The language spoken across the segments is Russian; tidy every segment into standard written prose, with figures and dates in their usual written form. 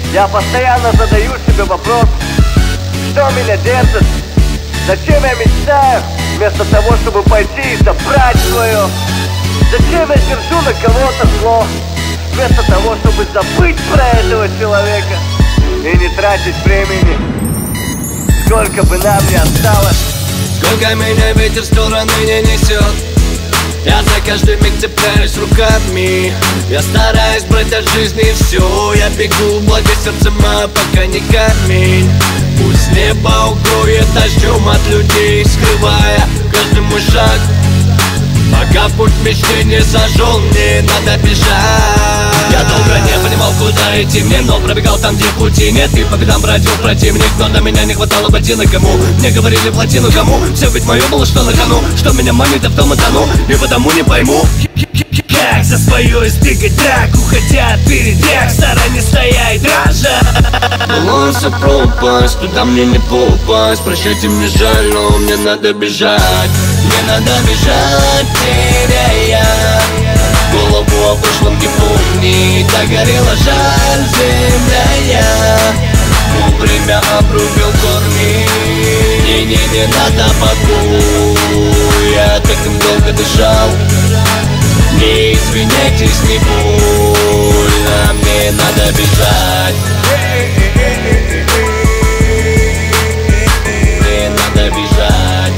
Я постоянно задаю себе вопрос, что меня держит, зачем я мечтаю, вместо того, чтобы пойти и забрать свое. Зачем я держу на кого-то зло, вместо того, чтобы забыть про этого человека и не тратить времени, сколько бы нам ни осталось. Сколько меня ветер в стороны не несет, я за каждый миг цепляюсь руками. Я стараюсь брать от жизни все. Я бегу, благо сердце мое, пока не камень. Пусть небо укроет дождем от людей, скрывая каждый мой шаг. Пока путь мечты не зажжен, мне надо бежать. Я долго не понимал, куда идти мне, но пробегал там, где пути нет. И по бедам бродил противник, но до меня не хватало ботинок. Кому? Мне говорили плотину, кому? Все ведь мое было, что на кону. Что меня манит, а в том и тону. И потому не пойму, как за свое избегать драк, уходя от передряг, в стороне стоять дрожа. Было все пропасть, туда мне не попасть. Прощайте, мне жаль, но мне надо бежать. Мне надо бежать, теряя голову о прошлом, не помни. Так горела жаль земля, вовремя обрубил корни. Не надо покой, я так им долго дышал. Не извиняйтесь, не больно, мне надо бежать. Мне надо бежать.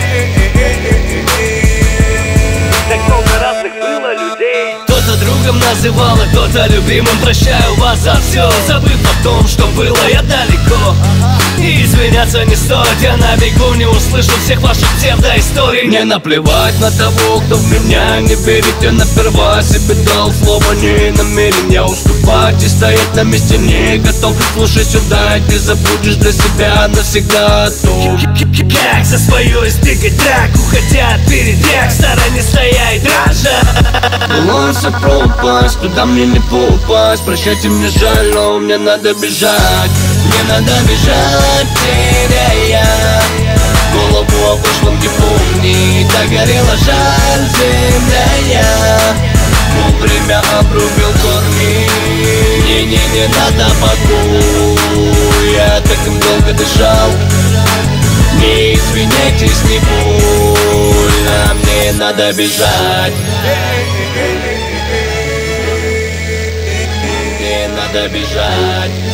Так много разных было людей. Кто-то другом называл, а кто-то любимым. Прощаю вас за все, забыв о том, что было я далеко. И извиняться не стоит, я на бегу не услышу всех ваших псевдоисторий. Мне наплевать на того, кто в меня не верит. Я наперва себе дал слово, не намерен я уступать и стоять на месте не готов. Слушай сюда, и ты забудешь для себя навсегда о том, как за свое избегать драк, уходя от передряг, в стороне стоять дрожа. Было все пропасть, туда мне не попасть. Прощайте, мне жаль, но мне надо бежать. Мне надо бежать, теряя голову о прошлом, не помни. Так горела жаль земля, вовремя обрубил корни. Не надо покой, я так им долго дышал. Не извиняйтесь, не больно, мне надо бежать. Мне надо бежать.